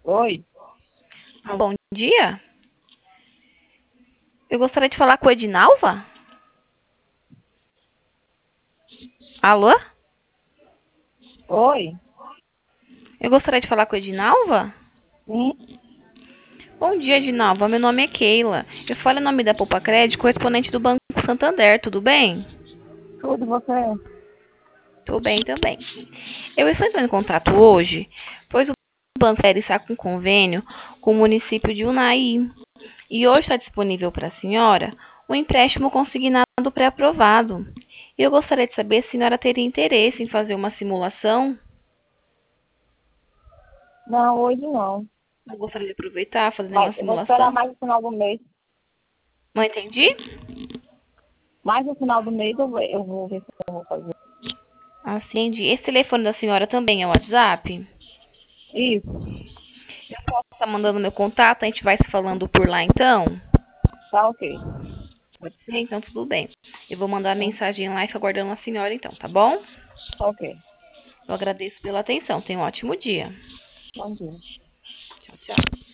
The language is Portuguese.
Oi, Bom dia. Eu gostaria de falar com a Edinalva. Alô? oi, Eu gostaria de falar com a Edinalva. sim, Bom dia, Edinalva. Meu nome é Keila. Eu falo em nome da Poupa Crédito, correspondente do Banco Santander. Tudo bem? tudo você? Tudo bem também. Eu estou entrando em contato hoje, pois o Banco Sério está com convênio com o município de Unai. E hoje está disponível para a senhora o empréstimo consignado pré-aprovado. E eu gostaria de saber se a senhora teria interesse em fazer uma simulação. Não, hoje não. Eu gostaria de aproveitar, fazer uma Mas eu vou esperar simulação. mais no final do mês. Não entendi? Mais no final do mês eu vou ver se eu vou fazer. Ah, entendi. Esse telefone da senhora também é o WhatsApp? Isso, Eu posso estar mandando meu contato, a gente vai se falando por lá então? tá ok. Pode ser? Então tudo bem. Eu vou mandar a Tá, mensagem lá e fico aguardando a senhora então, tá bom? tá ok. Eu agradeço pela atenção. Tenha um ótimo dia. Bom dia. Tchau, tchau.